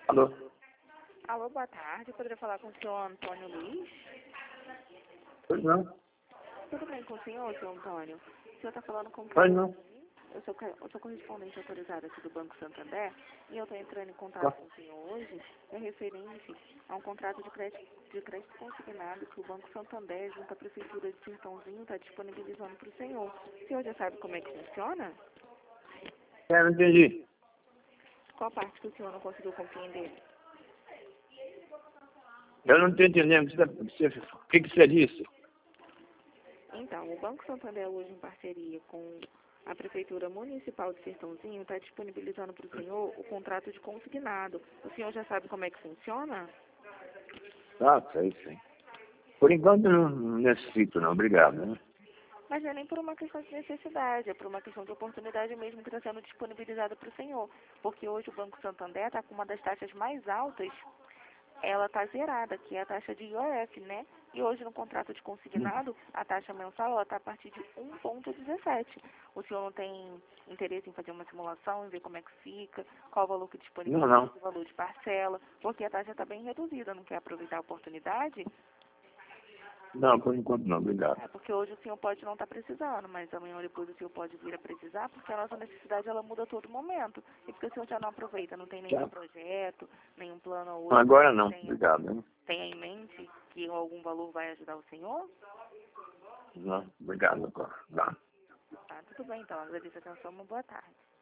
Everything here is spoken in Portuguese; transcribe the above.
Alô? Alô, boa tarde. Eu poderia falar com o senhor Antônio Luiz? Pois não? Tudo bem com o senhor Antônio? O senhor está falando com o Pois Carlos? não? Eu sou correspondente autorizada aqui do Banco Santander e eu estou entrando em contato Qual? com o senhor hoje referente a um contrato de crédito consignado que o Banco Santander, junto à Prefeitura de Sertãozinho, está disponibilizando para o senhor. O senhor já sabe como é que funciona? Não entendi. Qual parte que o senhor não conseguiu compreender? Eu não estou entendendo. O que você disse? Então, o Banco Santander, hoje em parceria com a Prefeitura Municipal de Sertãozinho, está disponibilizando para o senhor o contrato de consignado. O senhor já sabe como é que funciona? Ah, sei. Por enquanto não necessito, não. Obrigado. Né? Mas não é nem por uma questão de necessidade, é por uma questão de oportunidade mesmo que está sendo disponibilizada para o senhor. Porque hoje o Banco Santander está com uma das taxas mais altas, ela está zerada, que é a taxa de IOF, né? E hoje no contrato de consignado, a taxa mensal está a partir de 1,17. O senhor não tem interesse em fazer uma simulação, em ver como é que fica, qual o valor que disponibiliza, Não. o valor de parcela, porque a taxa está bem reduzida, não quer aproveitar a oportunidade? Não, por enquanto não. Obrigado. É, porque hoje o senhor pode não estar precisando, mas amanhã ou depois o senhor pode vir a precisar, porque a nossa necessidade ela muda a todo momento. E porque o senhor já não aproveita, não tem nenhum Tchau. projeto, nenhum plano hoje, Agora não. tem, Obrigado. Né? tenha em mente que algum valor vai ajudar o senhor? Não. Obrigado agora. Não. Tá, tudo bem então, agradeço a atenção, uma boa tarde.